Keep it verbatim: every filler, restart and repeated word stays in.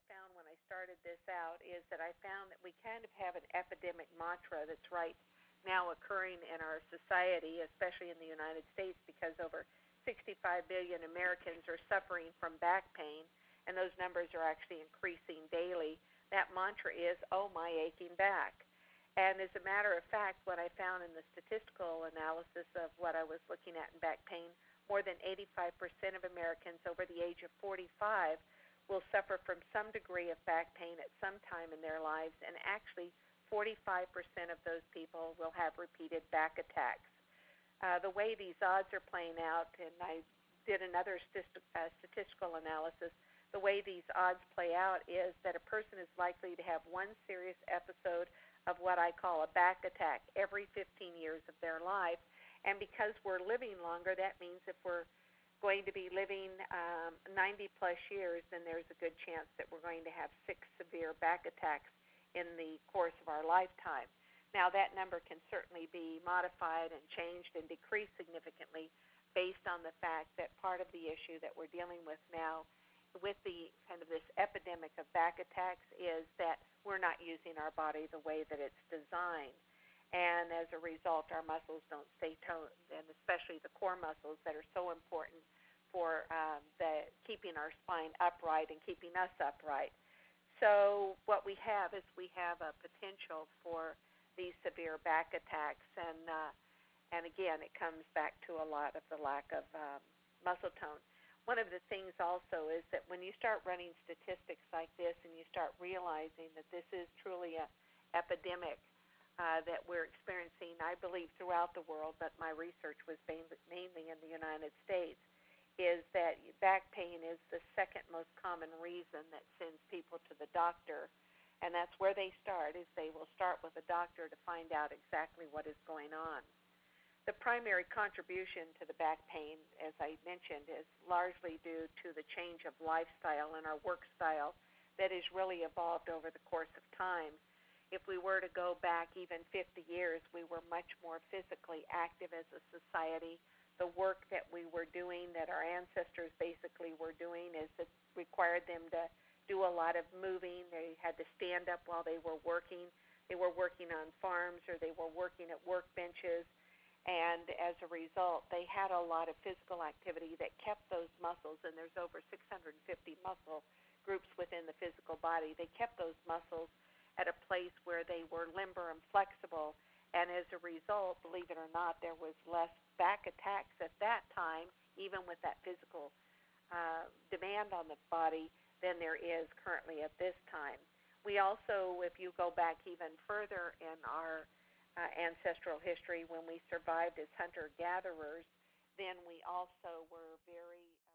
found when I started this out is that I found that we kind of have an epidemic mantra that's right now occurring in our society, especially in the United States, because over sixty-five billion Americans are suffering from back pain, and those numbers are actually increasing daily. That mantra is, oh, my aching back. And as a matter of fact, what I found in the statistical analysis of what I was looking at in back pain, more than eighty-five percent of Americans over the age of forty-five will suffer from some degree of back pain at some time in their lives, and actually forty-five percent of those people will have repeated back attacks. Uh, the way these odds are playing out, and I did another st- uh, statistical analysis, the way these odds play out is that a person is likely to have one serious episode of what I call a back attack every fifteen years of their life. And because we're living longer, that means if we're going to be living um, ninety plus years, then there's a good chance that we're going to have six severe back attacks in the course of our lifetime. Now, that number can certainly be modified and changed and decreased significantly based on the fact that part of the issue that we're dealing with now with the kind of this epidemic of back attacks is that we're not using our body the way that it's designed. And as a result, our muscles don't stay toned, and especially the core muscles that are so important for um, the keeping our spine upright and keeping us upright. So what we have is we have a potential for these severe back attacks, and uh, and again, it comes back to a lot of the lack of um, muscle tone. One of the things also is that when you start running statistics like this and you start realizing that this is truly an epidemic uh, that we're experiencing, I believe, throughout the world, but my research was mainly in the United States, is that back pain is the second most common reason that sends people to the doctor. And that's where they start, is they will start with a doctor to find out exactly what is going on. The primary contribution to the back pain, as I mentioned, is largely due to the change of lifestyle and our work style that has really evolved over the course of time. If we were to go back even fifty years, we were much more physically active as a society. The work that we were doing, that our ancestors basically were doing, is it required them to do a lot of moving. They had to stand up while they were working. They were working on farms or they were working at workbenches. And as a result, they had a lot of physical activity that kept those muscles, and there's over six hundred fifty muscle groups within the physical body. They kept those muscles at a place where they were limber and flexible, and as a result, believe it or not, there was less back attacks at that time, even with that physical uh, demand on the body, than there is currently at this time. We also, if you go back even further in our Uh, ancestral history, when we survived as hunter-gatherers, then we also were very